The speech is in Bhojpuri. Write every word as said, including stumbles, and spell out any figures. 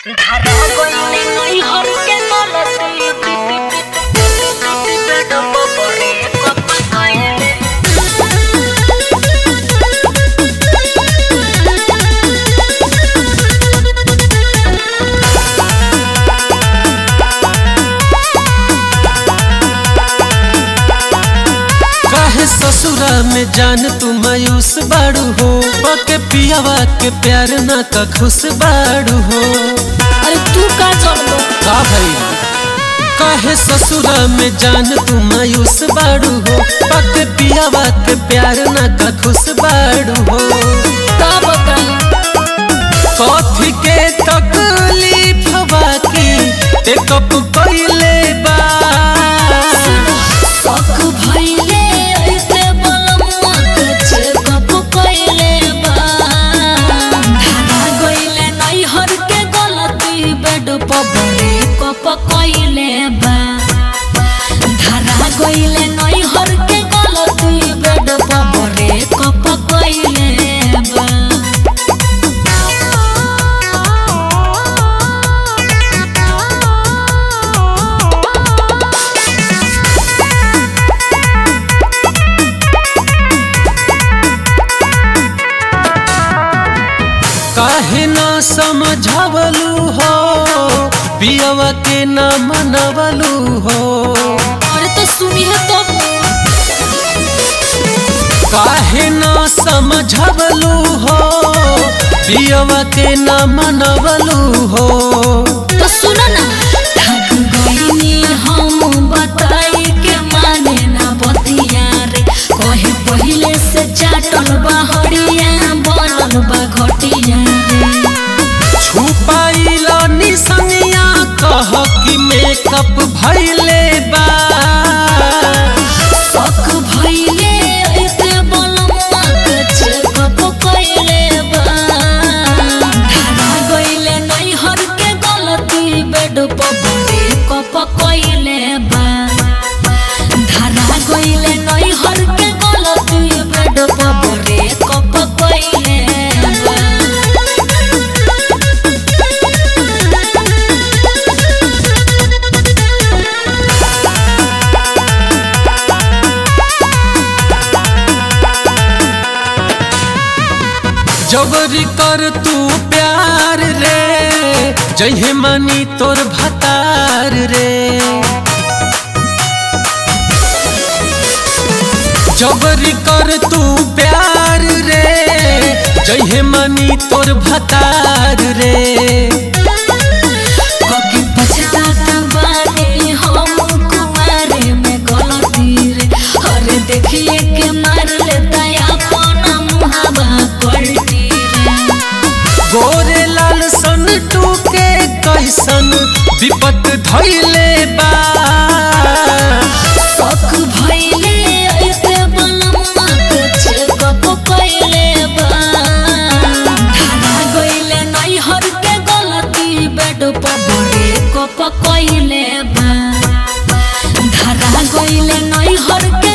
धारा गइले नैहर के गलती पेट पपरे कपनाइले काहे ससुरा में जान तू मायूस बाड़ू हो, बाके पियावा के प्यार ना का खुश बाड़ू हो। अरे तू का चलो का भाई काहे ससुरा में जान तू मायूस बाड़ू हो, बाके पियावा के प्यार ना का खुश बाड़ू हो। का बताई कथी के तकलीफ बाकी ते कब कइले बा शक भइले ऐसे बलमुआ के चेकअप कइले बा धारा गइले नैहर के गलती बेड पपरे कप कइले बा धारा गइले नैहर के गलती बेड पपरे कप कइले बा काहे ना समझवलू हो, पियवा के ना मनवलू हो। अरे तो सुनी है तो काहे ना समझवलू हो, पियवा के ना मनवलू हो। तो सुनो ना थक गईनी हम बताई के माने ना बतिया रे कहे पहिले से चाटल बहरिया बनल बा घटिया रे छुपाइला निसनिया कह कि मेकअप भइले बा शक भइले ऐसे बलमुआ के चेकअप कइले बा धारा गइले नैहर के गलती बेड पपरे कप कइले बा धारा गइले नैहर के गलती बेड पपरे कप कइले बा जबरी कर तू प्यार रे, जहे मनी तोर भतार रे। जबरी कर तू प्यार रे, जहे मनी तोर भतार रे। कभी पछताता बानी हम कुमारे में गलती रे अरे देखिए के मार लेता अपना मुहावा पलटी रे गोरे लाल सन टूके कैसन विपत धइले बा शक भइले ऐसे बलमुआ के चेकअप कइले बा धारा गइले नैहर के गलती बेड पपरे कप कइले बा धारा गइले नैहर के